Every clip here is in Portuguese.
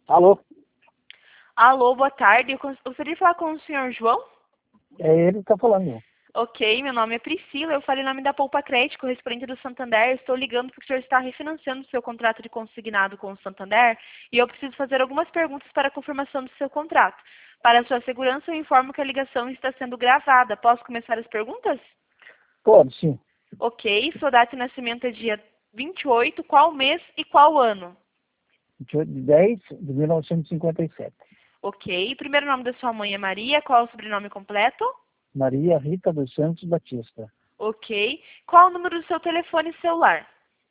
Alô? Alô, boa tarde. Eu gostaria de falar com o senhor João? É ele que está falando. Ok, meu nome é Priscila. Eu falei em nome da Poupa Crédito, correspondente do Santander. Eu estou ligando porque o senhor está refinanciando o seu contrato de consignado com o Santander e eu preciso fazer algumas perguntas para a confirmação do seu contrato. Para a sua segurança, eu informo que a ligação está sendo gravada. Posso começar as perguntas? Pode, sim. Ok, sua data de nascimento é dia 28, qual mês e qual ano? 28 de 10 de 1957. Ok, primeiro nome da sua mãe é Maria, qual é o sobrenome completo? Maria Rita dos Santos Batista. Ok. Qual o número do seu telefone celular?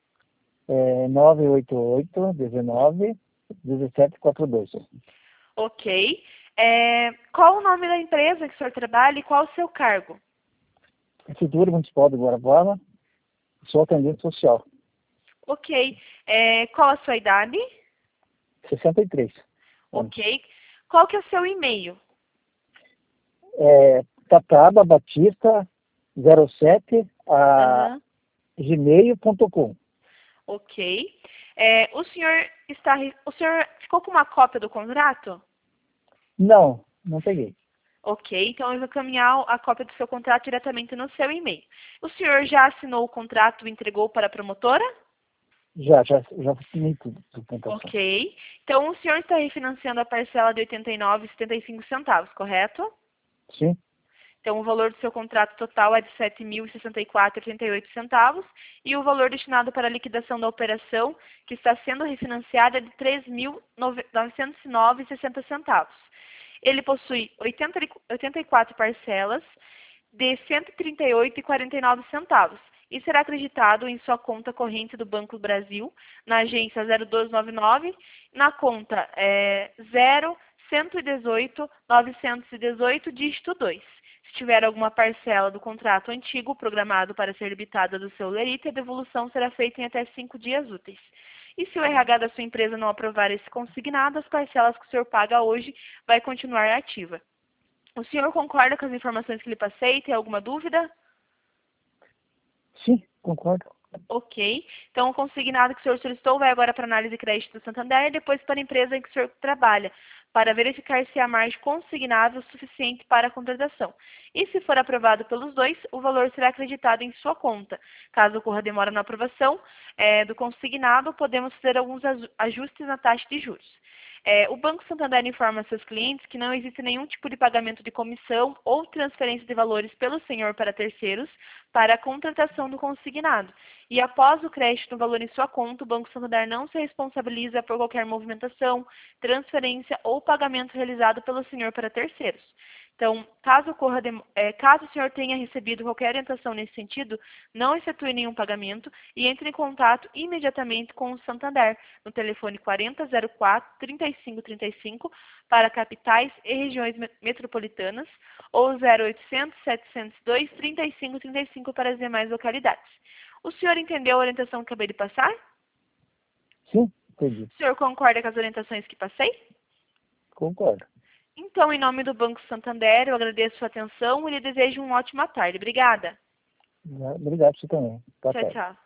988 19 1742. Ok. Qual o nome da empresa que o senhor trabalha e qual o seu cargo? Prefeitura Municipal de Guarapuava, sou atendente social. Ok. Qual a sua idade? 63 anos. Ok. Qual que é o seu e-mail? Tataba Batista 07 a Aham. gmail.com. Ok. O senhor ficou com uma cópia do contrato? Não peguei. Ok, então eu vou encaminhar a cópia do seu contrato diretamente no seu e-mail. O senhor já assinou o contrato e entregou para a promotora? Já assinei tudo, documentação. Ok. Então, o senhor está refinanciando a parcela de R$ 89,75, correto? Sim? Então, o valor do seu contrato total é de R$ 7.064,88 e o valor destinado para a liquidação da operação, que está sendo refinanciada, é de R$ 3.909,60. Ele possui 84 parcelas de R$ 138,49 e será acreditado em sua conta corrente do Banco do Brasil, na agência 0299, na conta 0118918, dígito 2. Se tiver alguma parcela do contrato antigo programado para ser debitada do seu lerite, a devolução será feita em até 5 dias úteis. E se o RH da sua empresa não aprovar esse consignado, as parcelas que o senhor paga hoje vai continuar ativa. O senhor concorda com as informações que lhe passei? Tem alguma dúvida? Sim, concordo. Ok. Então, o consignado que o senhor solicitou vai agora para a análise de crédito do Santander e depois para a empresa em que o senhor trabalha, para verificar se há margem consignável suficiente para a contratação. E se for aprovado pelos dois, o valor será acreditado em sua conta. Caso ocorra demora na aprovação do consignado, podemos fazer alguns ajustes na taxa de juros. O Banco Santander informa seus clientes que não existe nenhum tipo de pagamento de comissão ou transferência de valores pelo senhor para terceiros para a contratação do consignado. E após o crédito no valor em sua conta, o Banco Santander não se responsabiliza por qualquer movimentação, transferência ou pagamento realizado pelo senhor para terceiros. Então, caso o senhor tenha recebido qualquer orientação nesse sentido, não efetue nenhum pagamento e entre em contato imediatamente com o Santander no telefone 4004-3535 para capitais e regiões metropolitanas ou 0800 702 3535 para as demais localidades. O senhor entendeu a orientação que acabei de passar? Sim, entendi. O senhor concorda com as orientações que passei? Concordo. Então, em nome do Banco Santander, eu agradeço a sua atenção e lhe desejo uma ótima tarde. Obrigada. Obrigado, você também. Boa Tchau, tarde. tchau.